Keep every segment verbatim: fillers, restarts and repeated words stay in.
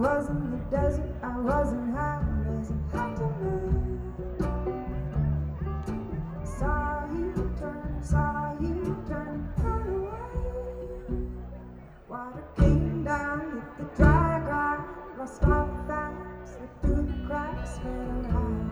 was in the desert, I wasn't high as a man. Saw you turn, saw you turn, run away. Water came down, hit the dry ground, lost all facts, slipped through the cracks, fell around.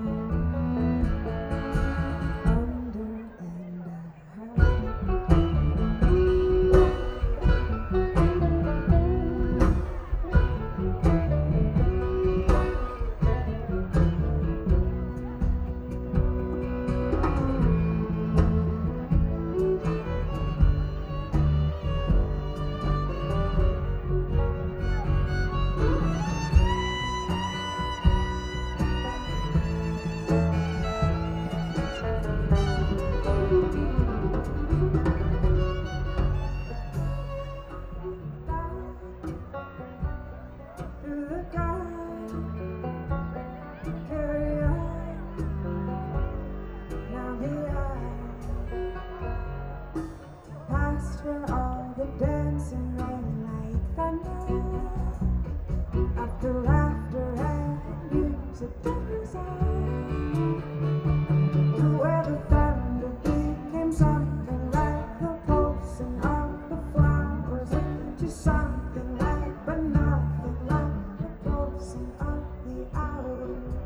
Where all the dancing ran like thunder, after laughter and music was on, to where the thunder became something like the pulsing of the flowers, to something like, but nothing like the pulsing of the hour.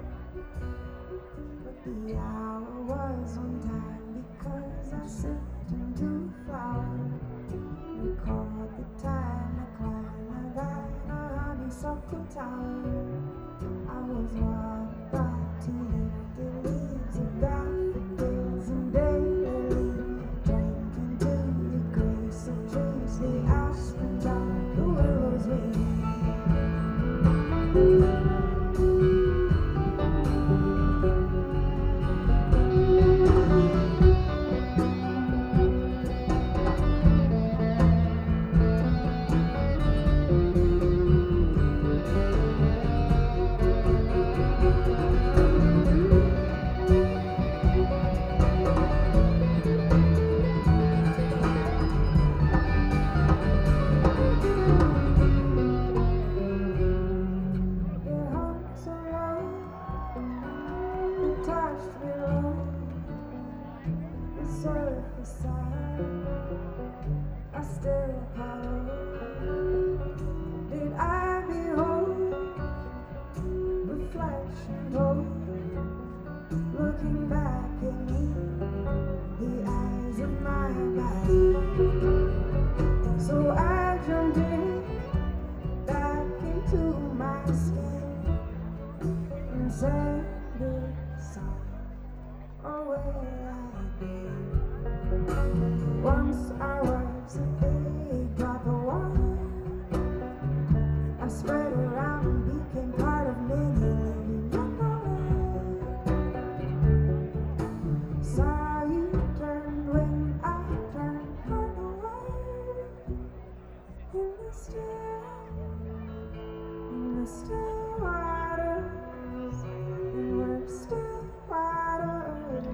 But the hour was one time because I sipped into flowers. Recall the time I climbed that honeysuckle tower. I was walked by two lifted leaves of daffodils and daylilies, drank into the grace of trees, the aspens on the willow's wing. Touched below the surface side, I still paddle. Did I behold reflection both looking back at me, the eyes of my body? So I jumped in back into my skin and said this song, oh where I've been. Once I was a big drop of water, I spread around and became part of many living memories. Saw you turn when I turned, turned away. In the still, in the still waters, and we're still waters.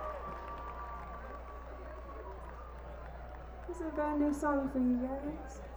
This is a brand new song for you guys.